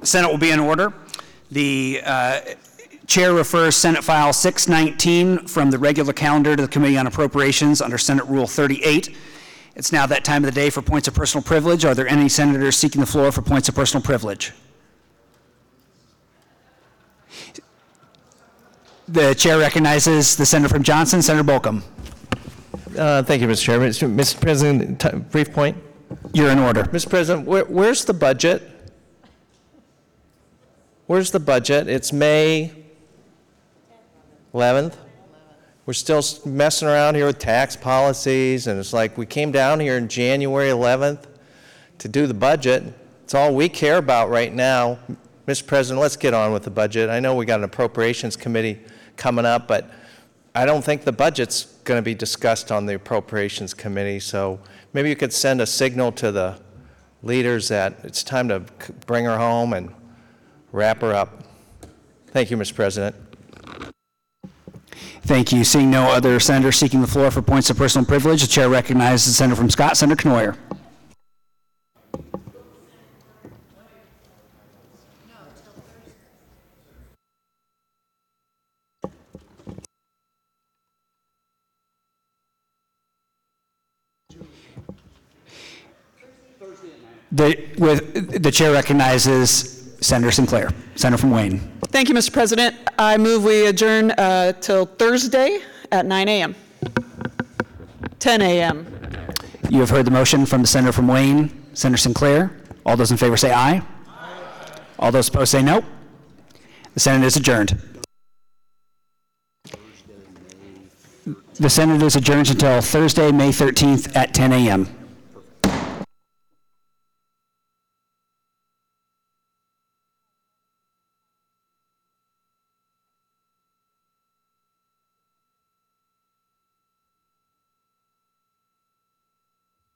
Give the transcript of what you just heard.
Senate will be in order. The Chair refers Senate File 619 from the regular calendar to the Committee on Appropriations under Senate Rule 38. It's now that time of the day for points of personal privilege. Are there any senators seeking the floor for points of personal privilege? The Chair recognizes the Senator from Johnson, Senator Bolcom. Thank you, Mr. Chairman. Mr. President, brief point. You're in order. Mr. President, where's the budget? Where's the budget? It's May 11th. We're still messing around here with tax policies, and it's like we came down here in January 11th to do the budget. It's all we care about right now. Mr. President, let's get on with the budget. I know we got an appropriations committee coming up, but I don't think the budget's going to be discussed on the appropriations committee, so maybe you could send a signal to the leaders that it's time to bring her home and wrap her up. Thank you, Mr. President. Thank you. Seeing no other senators seeking the floor for points of personal privilege, the Chair recognizes the Senator from Scott, Senator Knoyer. The Chair recognizes Senator Sinclair, Senator from Wayne. Thank you, Mr. President. I move we adjourn till Thursday at 9 a.m. 10 a.m. You have heard the motion from the Senator from Wayne, Senator Sinclair. All those in favor say aye. All those opposed say no. The Senate is adjourned. The Senate is adjourned until Thursday, May 13th at 10 a.m.